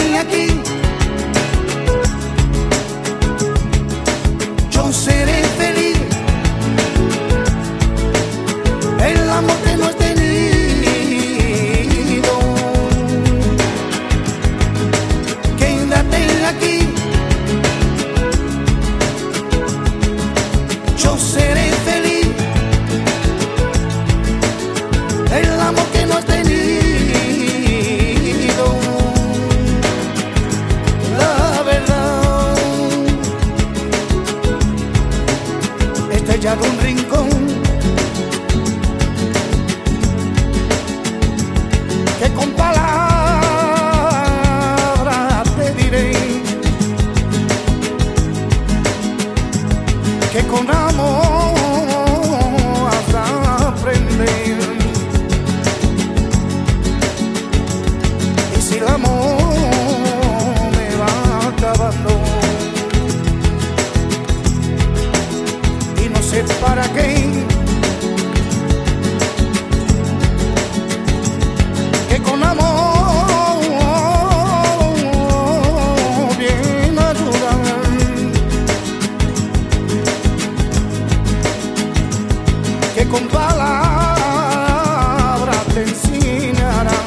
Quédate aquí, yo seré feliz. El amor que no es tenido. Quédate aquí, yo seré feliz. El amor que no es tenido. La verdad, estrellado un rincón que con palabras te diré, que con amor has de aprender. Y si el amor me va acabando y no sé para qué, que con amor viene a ayudar, que con palabras te enseñarán.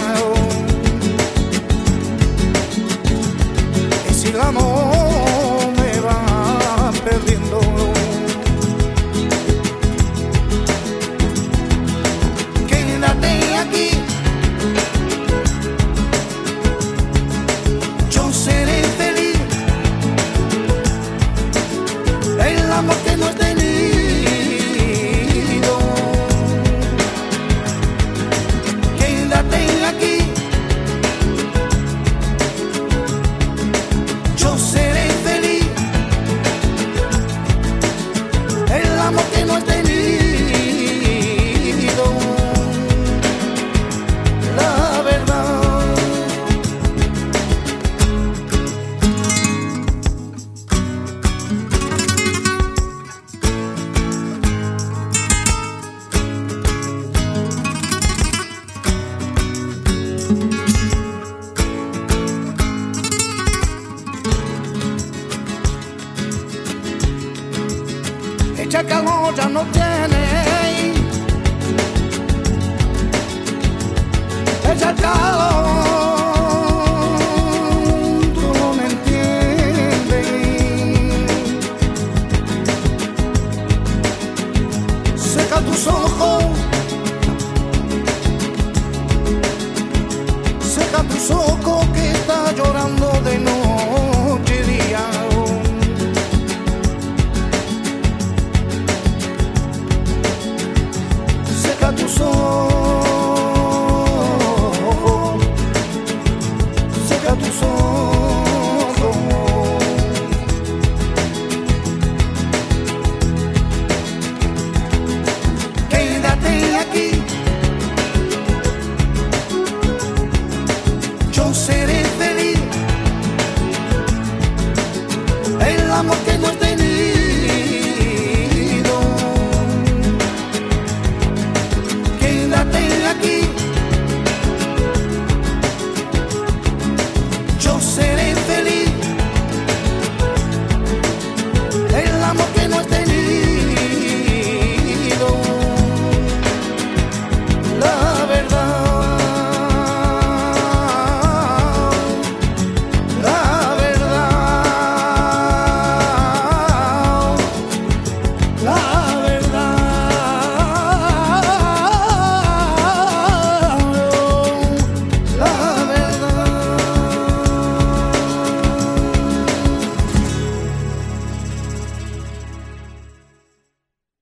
Y si el amor me va perdiendo, quédate aquí, yo seré feliz. El amor que no es tenido. Quédate aquí, yo seré feliz. El amor que no es tenido. La verdad, echa calor ya no tiene, echa calor, tú no me entiendes. Seca tus ojos, seca tus ojos.